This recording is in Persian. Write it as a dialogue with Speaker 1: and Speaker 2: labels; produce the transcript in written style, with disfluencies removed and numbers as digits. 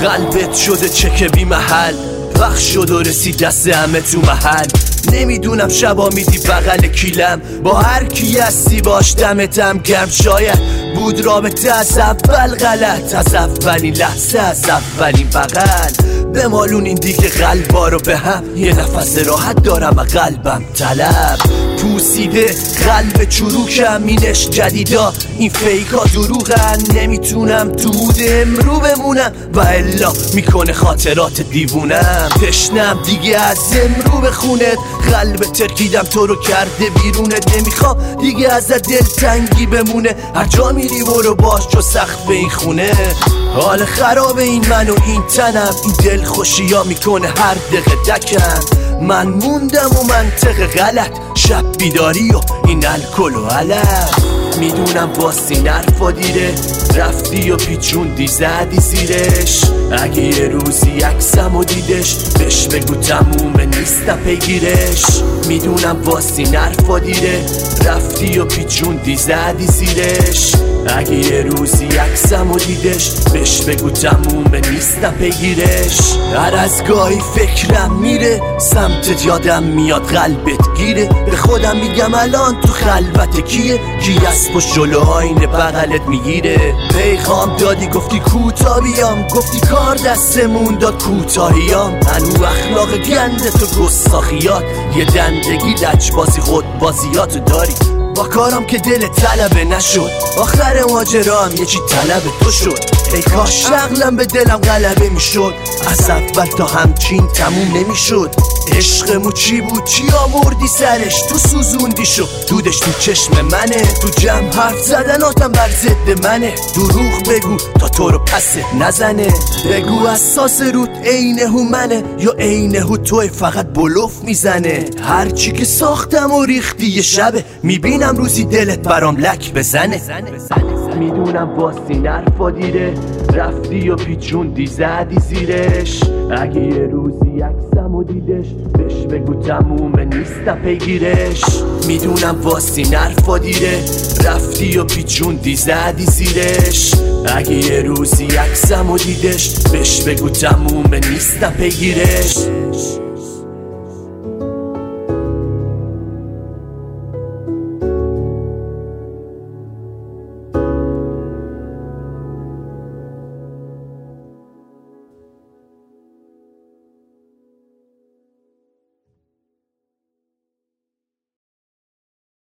Speaker 1: قلبت شده چک بی محل، وقت شد و رسید دست همه تو محل. نمیدونم شبا میدی بغل کیلم، با هر کی هستی باش دمتم گرم. شاید بود رابطه از اول غلط، از اولین لحظه، از اولین بغل. بمالون این دیگه قلبا رو به هم، یه نفس راحت دارم و قلبم طلب. پوسیده قلب چروکم، اینش جدیدا این فیکا دروغن. نمیتونم تو بود امرو بمونم و الا میکنه خاطرات دیوونم. تشنم دیگه از امرو به خونت، قلب ترکیدم تو رو کرده بیرونت. نمیخوام دیگه ازت دلتنگی بمونه، هر جا میری برو باش جو سقف این خونه. حال خراب این من و این تنم، این دل خوشی ها میکنه هر دقیقه دکم. من موندم و منطق غلط، شب بیداری و این الکل و علم. میدونم باستین حرفا دیره، رفتی و پیچوندی زدی زیرش. اگه یه روزی عکسم و دیدش، بهش بگو تمومه نیستم پیگیرش. میدونم باستین حرفا دیره، رفتی و پیچوندی زدی زیرش. اگه یه روزی عکسم و دیدش، بهش بگو تمومه نیستم پیگیرش. هر از گاهی فکرم میره سمتت، یادم میاد قلبت گیره. به خودم میگم الان تو خلوت کیه، کی از پشت جلو آینه بغلت میگیره. پیغام دادی گفتی کوتا بیام، گفتی کار دستمون داد کوتاهیام. هنو اخلاق گنده تو گستاخیات، یه دندگی لجبازی خودبازیاتو داری. با کارم که دل طلبه نشد، آخر ماجرام یه چی طلب تو شد. ای کاش شغلم به دلم غلبه میشد، از اول تا همچین تموم نمیشد. عشقمو چی بود چی آوردی سرش، تو سوزوندی شد دودش تو چشم منه. تو جمع حرف زدناتم بر ضد منه، دروغ بگو تا تو رو پست نزنه. بگو اساس روت عین هومنه یا عین هو توی فقط بلوف میزنه. هرچی که ساختم و ریختی یه شبه، میبینم روزی دلت برام لک بزنه. میدونم باستین حرفا دیره، رفتی و پیچوندی زدی زیرش. اگه یه روزی عکسم و دیدش، بهش بگو تمومه نیستم پیگیرش. میدونم باستین حرفا دیره، رفتی و پیچوندی زدی زیرش. اگه یه روزی عکسم و دیدش، بهش بگو تمومه نیستم پیگیرش.